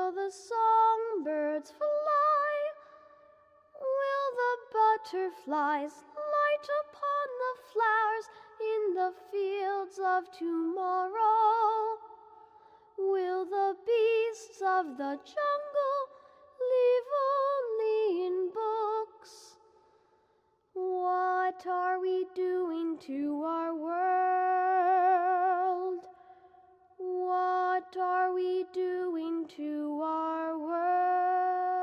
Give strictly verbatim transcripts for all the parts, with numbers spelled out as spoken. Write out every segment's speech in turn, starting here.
Will the songbirds fly? Will the butterflies light upon the flowers in the fields of tomorrow? Will the beasts of the jungle live only in books? What are we doing to our world? What are we doing to our world?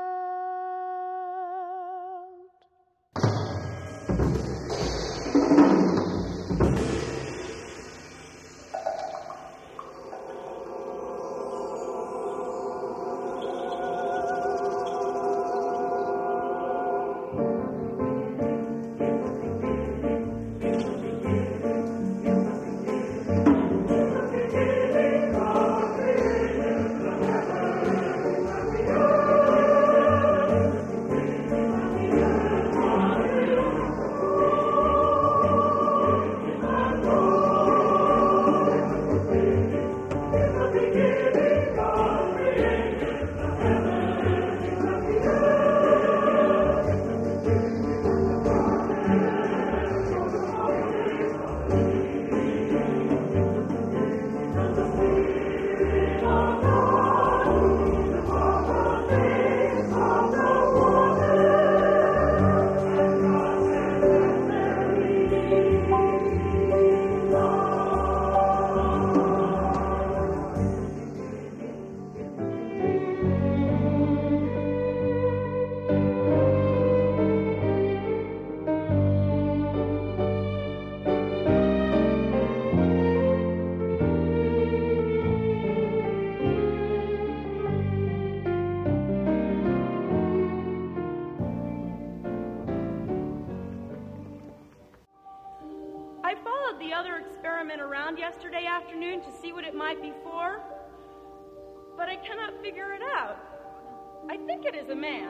Yesterday afternoon to see what it might be for, but I cannot figure it out. I think it is a man.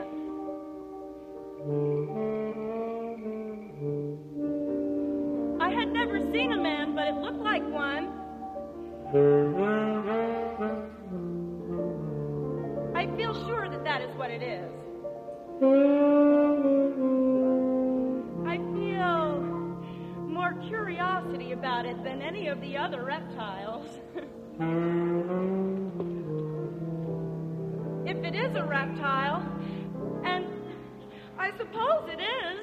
I had never seen a man, but it looked like one. I feel sure that that is what it is. I feel more curiosity about it than any of the other reptiles. If it is a reptile, and I suppose it is,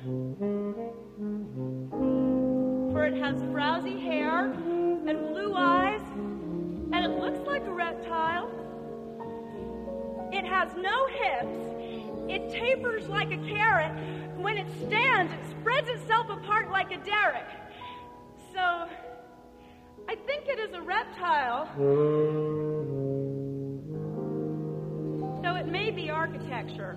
for it has frowsy hair and blue eyes, and it looks like a reptile. It has no hips. It tapers like a carrot. When it stands, it spreads itself apart like a derrick. So, I think it is a reptile. So it may be architecture.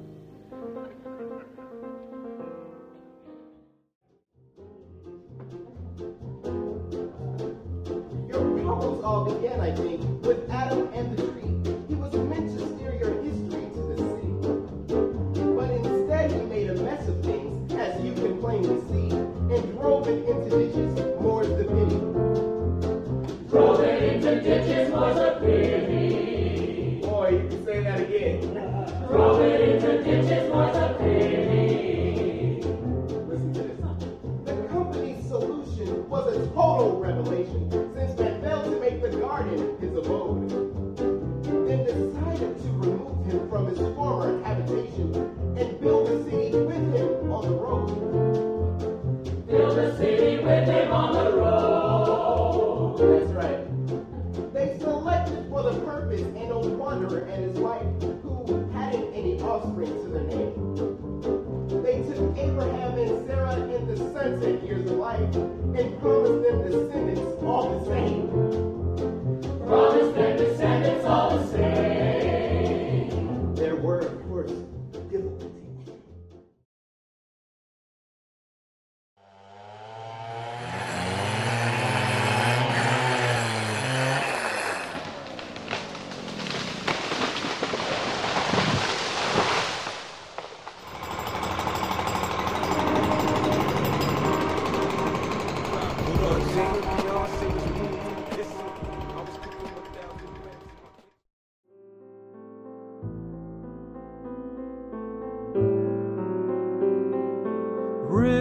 Your problems all began, I think, with Adam and the tree. He was meant to steer your history to the sea. But instead he made a mess of things, as you can plainly see, and drove it into ditches, more's the pity. Drove it into ditches, more's the pity. Boy, you can say that again. Drove it into ditches, more's the pity. Listen to this. The company's solution was a total revelation, since man failed to make the garden his abode. Then decided to remove him from his former habitation and build a city with him on the road. Build a city with him on the road. That's right. They selected for the purpose an old wanderer and his wife, who hadn't any offspring to their name. They took Abraham and Sarah in the sunset years of life and promised them descendants all the same. Promised them descendants all the same. There were, of course, difficulties.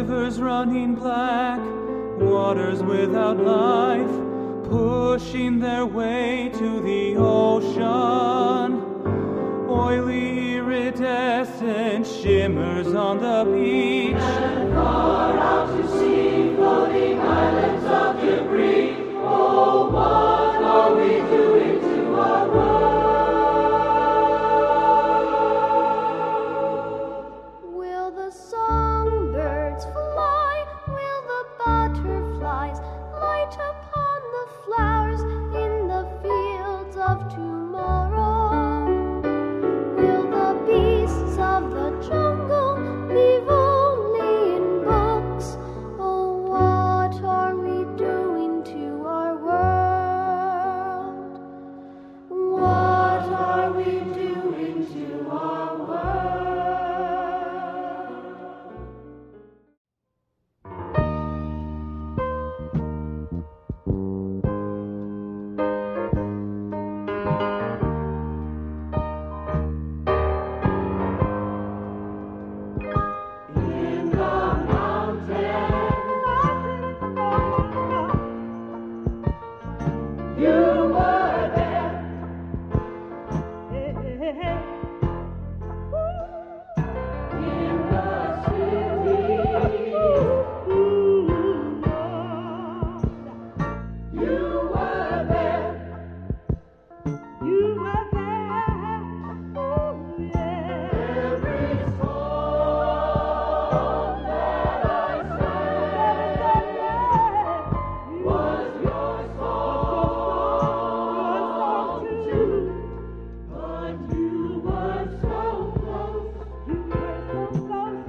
rivers running black, waters without life, pushing their way to the ocean. Oily iridescent shimmers on the beach, and far out to sea, floating islands of debris. Oh, what are we doing to our world? Will the songbirds fly? Will the butterflies light upon the flowers in the fields of tomorrow? Will the beasts of the jungle live only in books? Oh, what are we doing to our world? What are we doing to our world? In the mountains, you were there. In the cities, you were there. You were there. Oh, yeah. Every song that I sang was your song too. But you were so close. You were so close,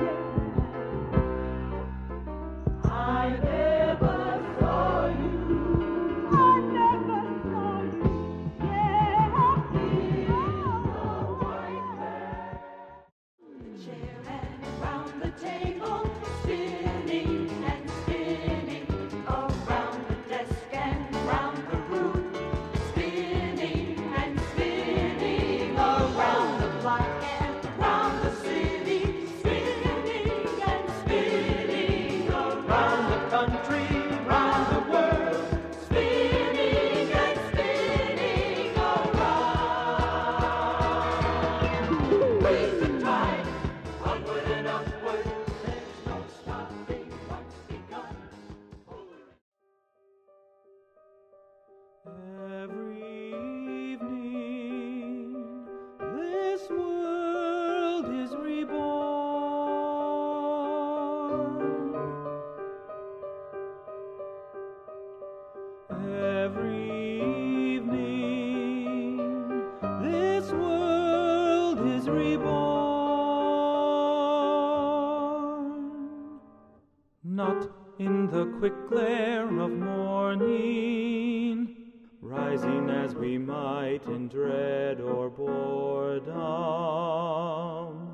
yeah. I never saw you. I never saw you. Yeah. In the white man. Chair and round the table, spinning and spinning around the desk and round the room, spinning and spinning around the block and round the city, spinning and spinning around the country, round the world, spinning and spinning around. Raise the tide, onward and upward, there's no stopping what's begun. Every evening, this world is reborn. Every evening, this world is reborn. Not in the quick glare of morning, rising as we might in dread or boredom,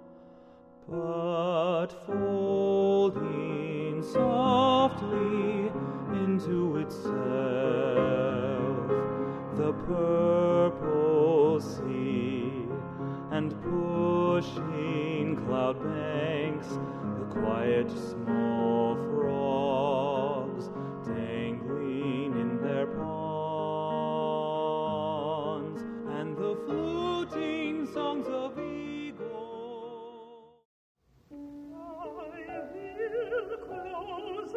but folding softly into itself the purple sea, and pushing cloud banks, the quiet small frogs dangling in their ponds, and the fluting songs of eagles. I will close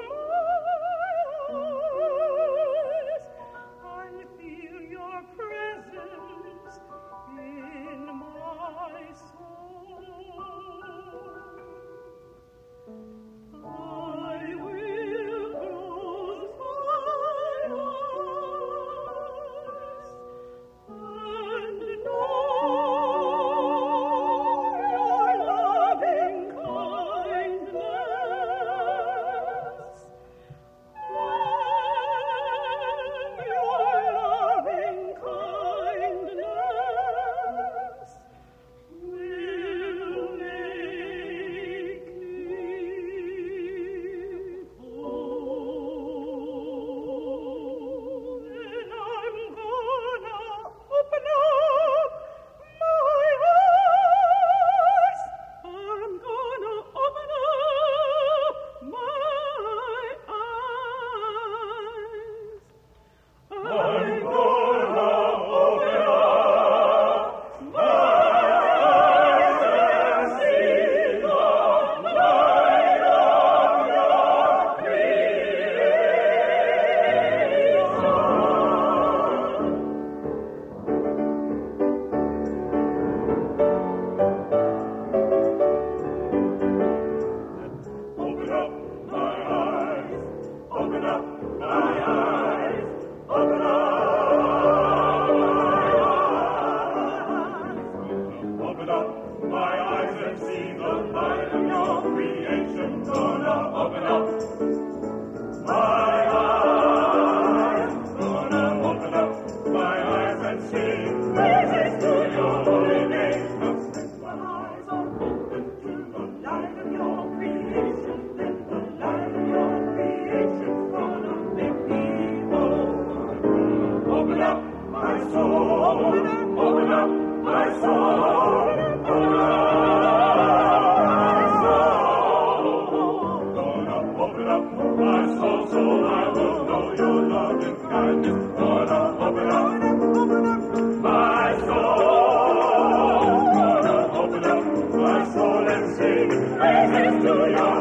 eyes. I feel your presence in my soul. I Praises to your